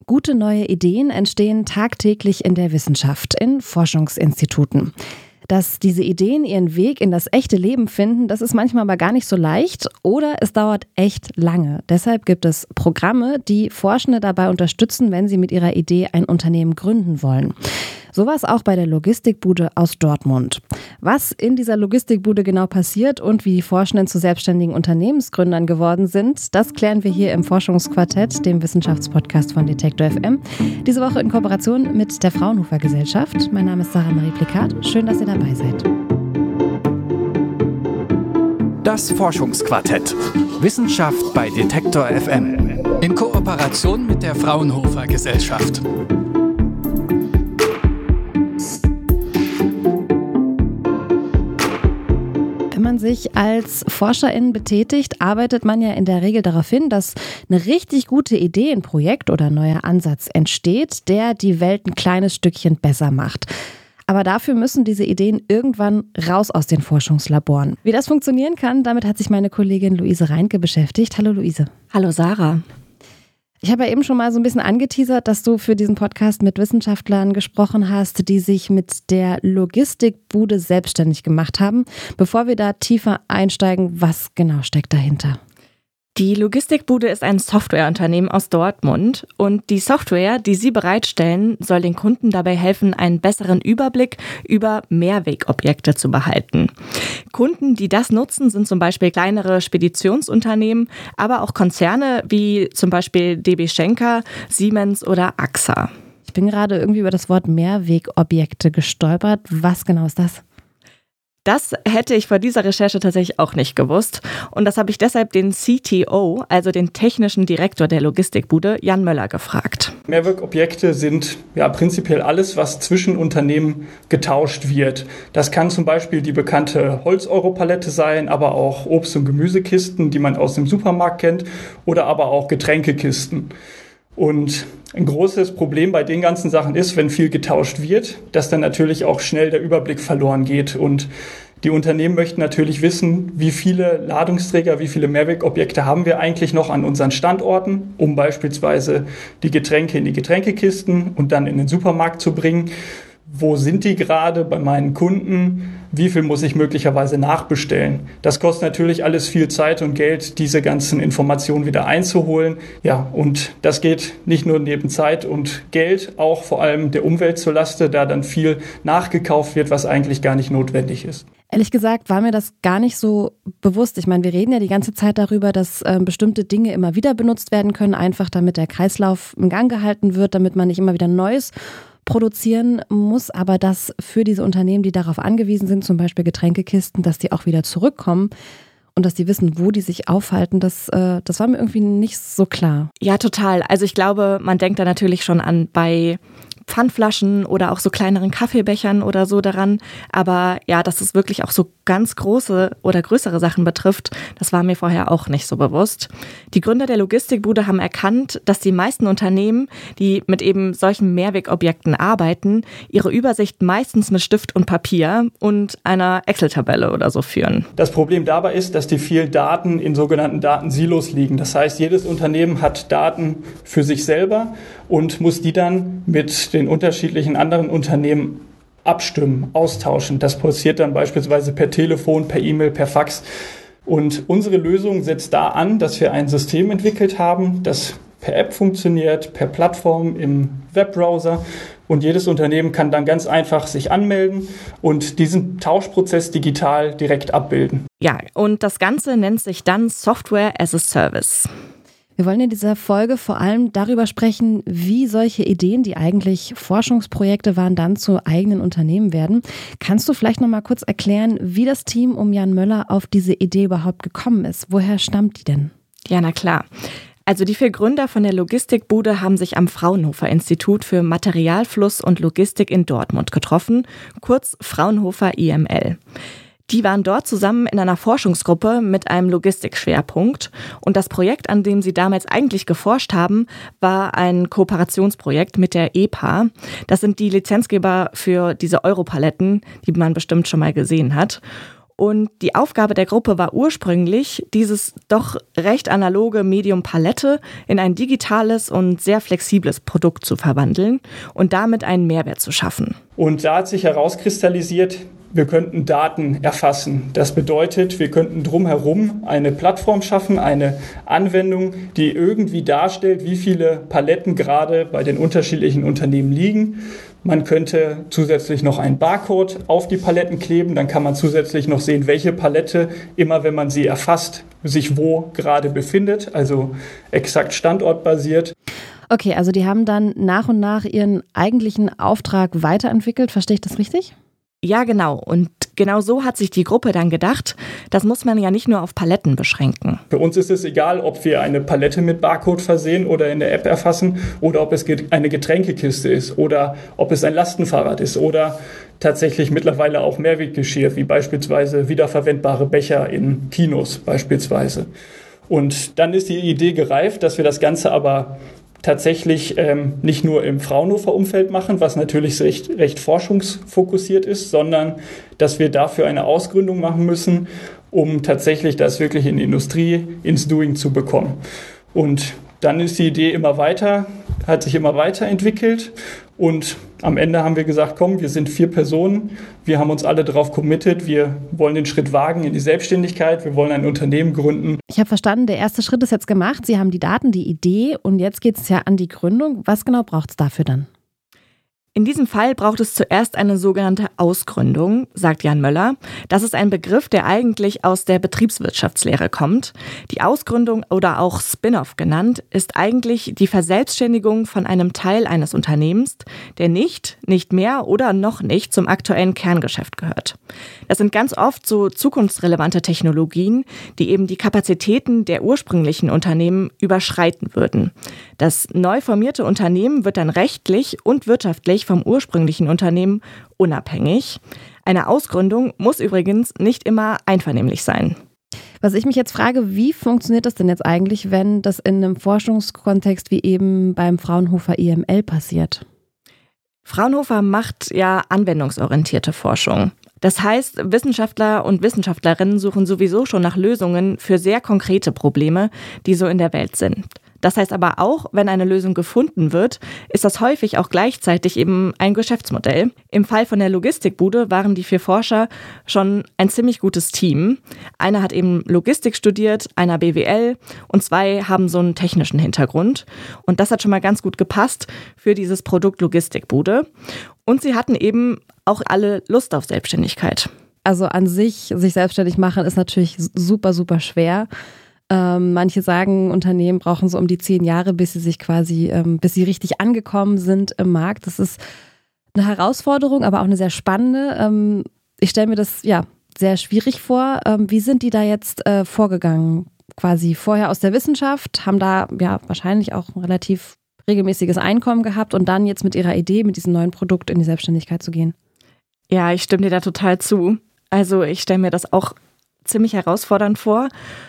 Gute neue Ideen entstehen tagtäglich in der Wissenschaft, in Forschungsinstituten. Dass diese Ideen ihren Weg in das echte Leben finden, das ist manchmal aber gar nicht so leicht oder es dauert echt lange. Deshalb gibt es Programme, die Forschende dabei unterstützen, wenn sie mit ihrer Idee ein Unternehmen gründen wollen. So war es auch bei der Logistikbude aus Dortmund. Was in dieser Logistikbude genau passiert und wie die Forschenden zu selbstständigen Unternehmensgründern geworden sind, das klären wir hier im Forschungsquartett, dem Wissenschaftspodcast von Detektor FM. Diese Woche in Kooperation mit der Fraunhofer Gesellschaft. Mein Name ist Sarah Marie Plikat. Schön, dass ihr dabei seid. Das Forschungsquartett. Wissenschaft bei Detektor FM. In Kooperation mit der Fraunhofer Gesellschaft. Wenn man sich als ForscherInnen betätigt, arbeitet man ja in der Regel darauf hin, dass eine richtig gute Idee, ein Projekt oder ein neuer Ansatz entsteht, der die Welt ein kleines Stückchen besser macht. Aber dafür müssen diese Ideen irgendwann raus aus den Forschungslaboren. Wie das funktionieren kann, damit hat sich meine Kollegin Luise Reinke beschäftigt. Hallo Luise. Hallo Sarah. Ich habe ja eben schon mal so ein bisschen angeteasert, dass du für diesen Podcast mit Wissenschaftlern gesprochen hast, die sich mit der Logistikbude selbstständig gemacht haben. Bevor wir da tiefer einsteigen, was genau steckt dahinter? Die Logistikbude ist ein Softwareunternehmen aus Dortmund und die Software, die sie bereitstellen, soll den Kunden dabei helfen, einen besseren Überblick über Mehrwegobjekte zu behalten. Kunden, die das nutzen, sind zum Beispiel kleinere Speditionsunternehmen, aber auch Konzerne wie zum Beispiel DB Schenker, Siemens oder AXA. Ich bin gerade irgendwie über das Wort Mehrwegobjekte gestolpert. Was genau ist das? Das hätte ich vor dieser Recherche tatsächlich auch nicht gewusst. Und das habe ich deshalb den CTO, also den technischen Direktor der Logistikbude, Jan Möller, gefragt. Mehrwegobjekte sind ja prinzipiell alles, was zwischen Unternehmen getauscht wird. Das kann zum Beispiel die bekannte Holz-Euro-Palette sein, aber auch Obst- und Gemüsekisten, die man aus dem Supermarkt kennt, oder aber auch Getränkekisten. Und ein großes Problem bei den ganzen Sachen ist, wenn viel getauscht wird, dass dann natürlich auch schnell der Überblick verloren geht. Und die Unternehmen möchten natürlich wissen, wie viele Ladungsträger, wie viele Mehrwegobjekte haben wir eigentlich noch an unseren Standorten, um beispielsweise die Getränke in die Getränkekisten und dann in den Supermarkt zu bringen. Wo sind die gerade bei meinen Kunden? Wie viel muss ich möglicherweise nachbestellen? Das kostet natürlich alles viel Zeit und Geld, diese ganzen Informationen wieder einzuholen. Ja, und das geht nicht nur neben Zeit und Geld, auch vor allem der Umwelt zur Laste, da dann viel nachgekauft wird, was eigentlich gar nicht notwendig ist. Ehrlich gesagt war mir das gar nicht so bewusst. Ich meine, wir reden ja die ganze Zeit darüber, dass bestimmte Dinge immer wieder benutzt werden können, einfach damit der Kreislauf in Gang gehalten wird, damit man nicht immer wieder Neues produzieren muss, aber dass für diese Unternehmen, die darauf angewiesen sind, zum Beispiel Getränkekisten, dass die auch wieder zurückkommen und dass die wissen, wo die sich aufhalten, das war mir irgendwie nicht so klar. Ja, total. Also ich glaube, man denkt da natürlich schon an bei Pfandflaschen oder auch so kleineren Kaffeebechern oder so daran. Aber ja, dass es wirklich auch so ganz große oder größere Sachen betrifft, das war mir vorher auch nicht so bewusst. Die Gründer der Logistikbude haben erkannt, dass die meisten Unternehmen, die mit eben solchen Mehrwegobjekten arbeiten, ihre Übersicht meistens mit Stift und Papier und einer Excel-Tabelle oder so führen. Das Problem dabei ist, dass die vielen Daten in sogenannten Datensilos liegen. Das heißt, jedes Unternehmen hat Daten für sich selber und muss die dann mit den unterschiedlichen anderen Unternehmen abstimmen, austauschen. Das passiert dann beispielsweise per Telefon, per E-Mail, per Fax. Und unsere Lösung setzt da an, dass wir ein System entwickelt haben, das per App funktioniert, per Plattform im Webbrowser. Und jedes Unternehmen kann dann ganz einfach sich anmelden und diesen Tauschprozess digital direkt abbilden. Ja, und das Ganze nennt sich dann Software as a Service. Wir wollen in dieser Folge vor allem darüber sprechen, wie solche Ideen, die eigentlich Forschungsprojekte waren, dann zu eigenen Unternehmen werden. Kannst du vielleicht noch mal kurz erklären, wie das Team um Jan Möller auf diese Idee überhaupt gekommen ist? Woher stammt die denn? Ja, na klar. Also die 4 Gründer von der Logistikbude haben sich am Fraunhofer Institut für Materialfluss und Logistik in Dortmund getroffen, kurz Fraunhofer IML. Die waren dort zusammen in einer Forschungsgruppe mit einem Logistikschwerpunkt. Und das Projekt, an dem sie damals eigentlich geforscht haben, war ein Kooperationsprojekt mit der EPA. Das sind die Lizenzgeber für diese Europaletten, die man bestimmt schon mal gesehen hat. Und die Aufgabe der Gruppe war ursprünglich, dieses doch recht analoge Medium Palette in ein digitales und sehr flexibles Produkt zu verwandeln und damit einen Mehrwert zu schaffen. Und da hat sich herauskristallisiert, wir könnten Daten erfassen. Das bedeutet, wir könnten drumherum eine Plattform schaffen, eine Anwendung, die irgendwie darstellt, wie viele Paletten gerade bei den unterschiedlichen Unternehmen liegen. Man könnte zusätzlich noch einen Barcode auf die Paletten kleben. Dann kann man zusätzlich noch sehen, welche Palette, immer wenn man sie erfasst, sich wo gerade befindet. Also exakt standortbasiert. Okay, also die haben dann nach und nach ihren eigentlichen Auftrag weiterentwickelt. Verstehe ich das richtig? Ja, genau. Und genau so hat sich die Gruppe dann gedacht, das muss man ja nicht nur auf Paletten beschränken. Für uns ist es egal, ob wir eine Palette mit Barcode versehen oder in der App erfassen oder ob es eine Getränkekiste ist oder ob es ein Lastenfahrrad ist oder tatsächlich mittlerweile auch Mehrweggeschirr, wie beispielsweise wiederverwendbare Becher in Kinos beispielsweise. Und dann ist die Idee gereift, dass wir das Ganze aber tatsächlich nicht nur im Fraunhofer-Umfeld machen, was natürlich recht forschungsfokussiert ist, sondern dass wir dafür eine Ausgründung machen müssen, um tatsächlich das wirklich in die Industrie, ins Doing zu bekommen. Und dann ist die Idee hat sich immer weiterentwickelt und am Ende haben wir gesagt, komm, wir sind 4 Personen, wir haben uns alle darauf committed, wir wollen den Schritt wagen in die Selbstständigkeit, wir wollen ein Unternehmen gründen. Ich habe verstanden, der erste Schritt ist jetzt gemacht, Sie haben die Daten, die Idee und jetzt geht es ja an die Gründung. Was genau braucht es dafür dann? In diesem Fall braucht es zuerst eine sogenannte Ausgründung, sagt Jan Möller. Das ist ein Begriff, der eigentlich aus der Betriebswirtschaftslehre kommt. Die Ausgründung oder auch Spin-off genannt, ist eigentlich die Verselbstständigung von einem Teil eines Unternehmens, der nicht mehr oder noch nicht zum aktuellen Kerngeschäft gehört. Das sind ganz oft so zukunftsrelevante Technologien, die eben die Kapazitäten der ursprünglichen Unternehmen überschreiten würden. Das neu formierte Unternehmen wird dann rechtlich und wirtschaftlich vom ursprünglichen Unternehmen unabhängig. Eine Ausgründung muss übrigens nicht immer einvernehmlich sein. Was ich mich jetzt frage, wie funktioniert das denn jetzt eigentlich, wenn das in einem Forschungskontext wie eben beim Fraunhofer IML passiert? Fraunhofer macht ja anwendungsorientierte Forschung. Das heißt, Wissenschaftler und Wissenschaftlerinnen suchen sowieso schon nach Lösungen für sehr konkrete Probleme, die so in der Welt sind. Das heißt aber auch, wenn eine Lösung gefunden wird, ist das häufig auch gleichzeitig eben ein Geschäftsmodell. Im Fall von der Logistikbude waren die 4 Forscher schon ein ziemlich gutes Team. Einer hat eben Logistik studiert, einer BWL und 2 haben so einen technischen Hintergrund. Und das hat schon mal ganz gut gepasst für dieses Produkt Logistikbude. Und sie hatten eben auch alle Lust auf Selbstständigkeit. Also an sich selbstständig machen ist natürlich super, super schwer. Manche sagen, Unternehmen brauchen so um die 10 Jahre, bis sie richtig angekommen sind im Markt. Das ist eine Herausforderung, aber auch eine sehr spannende. Ich stelle mir das sehr schwierig vor. Wie sind die da jetzt vorgegangen? Quasi vorher aus der Wissenschaft, haben da wahrscheinlich auch ein relativ regelmäßiges Einkommen gehabt und dann jetzt mit ihrer Idee, mit diesem neuen Produkt in die Selbstständigkeit zu gehen. Ja, ich stimme dir da total zu. Also ich stelle mir das auch ziemlich herausfordernd vor.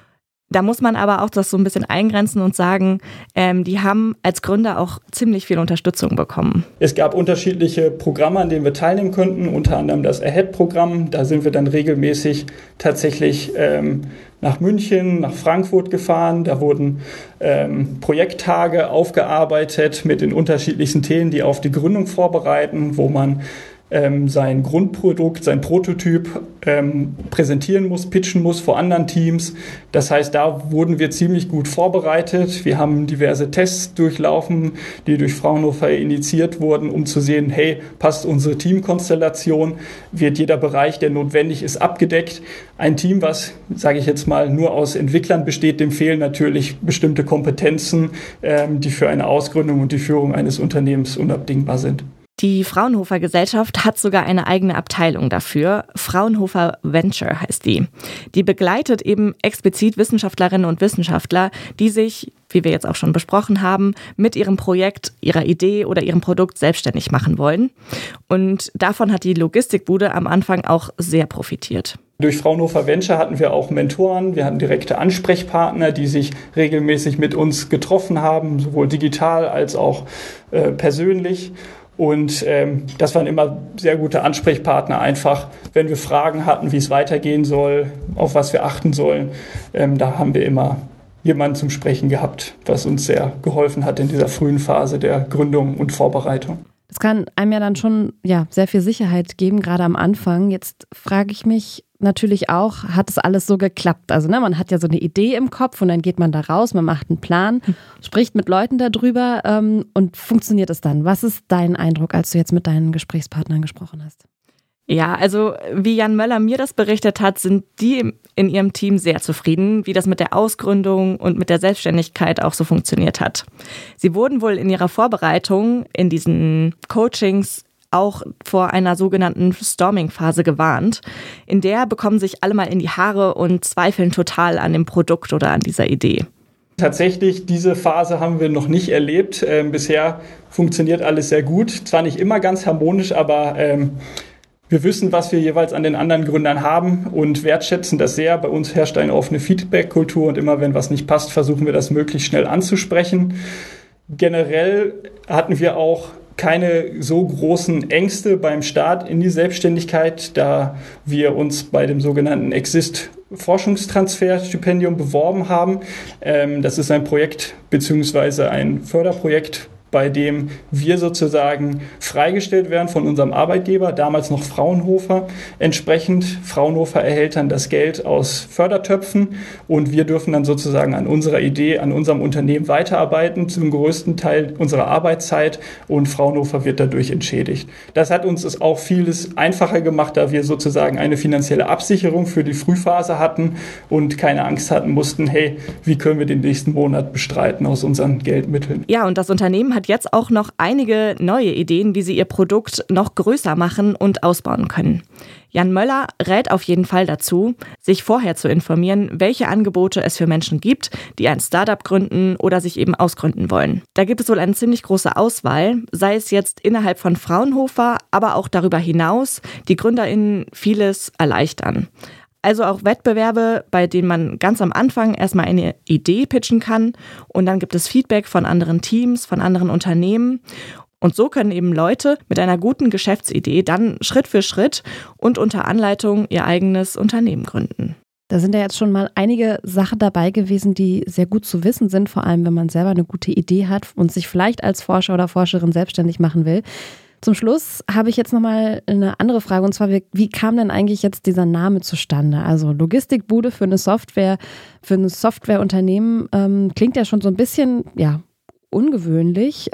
Da muss man aber auch das so ein bisschen eingrenzen und sagen, die haben als Gründer auch ziemlich viel Unterstützung bekommen. Es gab unterschiedliche Programme, an denen wir teilnehmen konnten, unter anderem das AHEAD-Programm. Da sind wir dann regelmäßig tatsächlich nach München, nach Frankfurt gefahren. Da wurden Projekttage aufgearbeitet mit den unterschiedlichsten Themen, die auf die Gründung vorbereiten, wo man sein Grundprodukt, sein Prototyp präsentieren muss, pitchen muss vor anderen Teams. Das heißt, da wurden wir ziemlich gut vorbereitet. Wir haben diverse Tests durchlaufen, die durch Fraunhofer initiiert wurden, um zu sehen, hey, passt unsere Teamkonstellation, wird jeder Bereich, der notwendig ist, abgedeckt. Ein Team, was, sage ich jetzt mal, nur aus Entwicklern besteht, dem fehlen natürlich bestimmte Kompetenzen, die für eine Ausgründung und die Führung eines Unternehmens unabdingbar sind. Die Fraunhofer Gesellschaft hat sogar eine eigene Abteilung dafür. Fraunhofer Venture heißt die. Die begleitet eben explizit Wissenschaftlerinnen und Wissenschaftler, die sich, wie wir jetzt auch schon besprochen haben, mit ihrem Projekt, ihrer Idee oder ihrem Produkt selbstständig machen wollen. Und davon hat die Logistikbude am Anfang auch sehr profitiert. Durch Fraunhofer Venture hatten wir auch Mentoren, wir hatten direkte Ansprechpartner, die sich regelmäßig mit uns getroffen haben, sowohl digital als auch persönlich. Und das waren immer sehr gute Ansprechpartner, einfach, wenn wir Fragen hatten, wie es weitergehen soll, auf was wir achten sollen. Da haben wir immer jemanden zum Sprechen gehabt, was uns sehr geholfen hat in dieser frühen Phase der Gründung und Vorbereitung. Das kann einem ja dann schon sehr viel Sicherheit geben, gerade am Anfang. Jetzt frage ich mich natürlich auch, hat es alles so geklappt? Also man hat ja so eine Idee im Kopf und dann geht man da raus, man macht einen Plan, spricht mit Leuten darüber und funktioniert es dann? Was ist dein Eindruck, als du jetzt mit deinen Gesprächspartnern gesprochen hast? Ja, also wie Jan Möller mir das berichtet hat, sind die in ihrem Team sehr zufrieden, wie das mit der Ausgründung und mit der Selbstständigkeit auch so funktioniert hat. Sie wurden wohl in ihrer Vorbereitung in diesen Coachings auch vor einer sogenannten Storming-Phase gewarnt. In der bekommen sich alle mal in die Haare und zweifeln total an dem Produkt oder an dieser Idee. Tatsächlich, diese Phase haben wir noch nicht erlebt. Bisher funktioniert alles sehr gut. Zwar nicht immer ganz harmonisch, aber wir wissen, was wir jeweils an den anderen Gründern haben und wertschätzen das sehr. Bei uns herrscht eine offene Feedback-Kultur und immer wenn was nicht passt, versuchen wir das möglichst schnell anzusprechen. Generell hatten wir auch keine so großen Ängste beim Start in die Selbstständigkeit, da wir uns bei dem sogenannten Exist-Forschungstransfer-Stipendium beworben haben. Das ist ein Projekt bzw. ein Förderprojekt, bei dem wir sozusagen freigestellt werden von unserem Arbeitgeber, damals noch Fraunhofer. Entsprechend, Fraunhofer erhält dann das Geld aus Fördertöpfen und wir dürfen dann sozusagen an unserer Idee, an unserem Unternehmen weiterarbeiten, zum größten Teil unserer Arbeitszeit, und Fraunhofer wird dadurch entschädigt. Das hat uns es auch vieles einfacher gemacht, da wir sozusagen eine finanzielle Absicherung für die Frühphase hatten und keine Angst hatten mussten, hey, wie können wir den nächsten Monat bestreiten aus unseren Geldmitteln. Ja, und das Unternehmen hat jetzt auch noch einige neue Ideen, wie sie ihr Produkt noch größer machen und ausbauen können. Jan Möller rät auf jeden Fall dazu, sich vorher zu informieren, welche Angebote es für Menschen gibt, die ein Startup gründen oder sich eben ausgründen wollen. Da gibt es wohl eine ziemlich große Auswahl, sei es jetzt innerhalb von Fraunhofer, aber auch darüber hinaus, die GründerInnen vieles erleichtern. Also auch Wettbewerbe, bei denen man ganz am Anfang erstmal eine Idee pitchen kann und dann gibt es Feedback von anderen Teams, von anderen Unternehmen. Und so können eben Leute mit einer guten Geschäftsidee dann Schritt für Schritt und unter Anleitung ihr eigenes Unternehmen gründen. Da sind ja jetzt schon mal einige Sachen dabei gewesen, die sehr gut zu wissen sind, vor allem wenn man selber eine gute Idee hat und sich vielleicht als Forscher oder Forscherin selbstständig machen will. Zum Schluss habe ich jetzt nochmal eine andere Frage, und zwar, wie kam denn eigentlich jetzt dieser Name zustande? Also Logistikbude für eine Software, für ein Softwareunternehmen klingt ja schon so ein bisschen ungewöhnlich.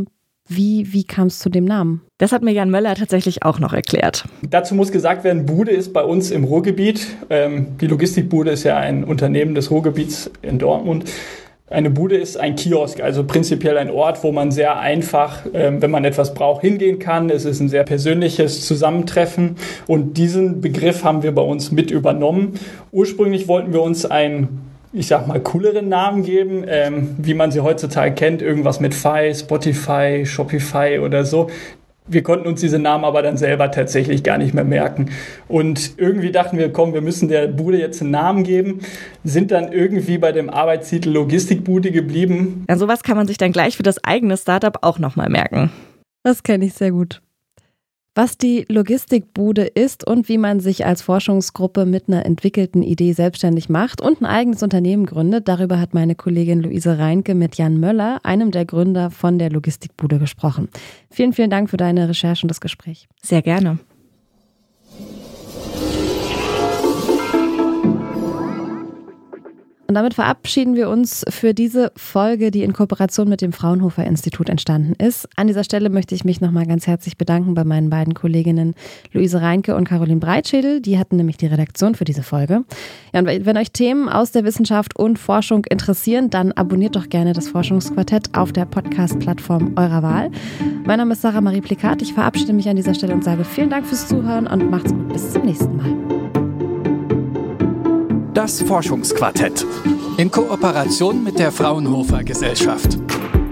Wie kam es zu dem Namen? Das hat mir Jan Möller tatsächlich auch noch erklärt. Dazu muss gesagt werden, Bude ist bei uns im Ruhrgebiet. Die Logistikbude ist ja ein Unternehmen des Ruhrgebiets in Dortmund. Eine Bude ist ein Kiosk, also prinzipiell ein Ort, wo man sehr einfach, wenn man etwas braucht, hingehen kann. Es ist ein sehr persönliches Zusammentreffen und diesen Begriff haben wir bei uns mit übernommen. Ursprünglich wollten wir uns einen, cooleren Namen geben, wie man sie heutzutage kennt, irgendwas mit Fi, Spotify, Shopify oder so. Wir konnten uns diese Namen aber dann selber tatsächlich gar nicht mehr merken. Und irgendwie dachten wir, komm, wir müssen der Bude jetzt einen Namen geben, sind dann irgendwie bei dem Arbeitstitel Logistikbude geblieben. Ja, sowas kann man sich dann gleich für das eigene Startup auch nochmal merken. Das kenne ich sehr gut. Was die Logistikbude ist und wie man sich als Forschungsgruppe mit einer entwickelten Idee selbstständig macht und ein eigenes Unternehmen gründet, darüber hat meine Kollegin Luise Reinke mit Jan Möller, einem der Gründer von der Logistikbude, gesprochen. Vielen, vielen Dank für deine Recherche und das Gespräch. Sehr gerne. Und damit verabschieden wir uns für diese Folge, die in Kooperation mit dem Fraunhofer Institut entstanden ist. An dieser Stelle möchte ich mich nochmal ganz herzlich bedanken bei meinen beiden Kolleginnen Luise Reinke und Caroline Breitschädel. Die hatten nämlich die Redaktion für diese Folge. Ja, und wenn euch Themen aus der Wissenschaft und Forschung interessieren, dann abonniert doch gerne das Forschungsquartett auf der Podcast-Plattform eurer Wahl. Mein Name ist Sarah Marie Plikat. Ich verabschiede mich an dieser Stelle und sage vielen Dank fürs Zuhören und macht's gut. Bis zum nächsten Mal. Das Forschungsquartett in Kooperation mit der Fraunhofer Gesellschaft.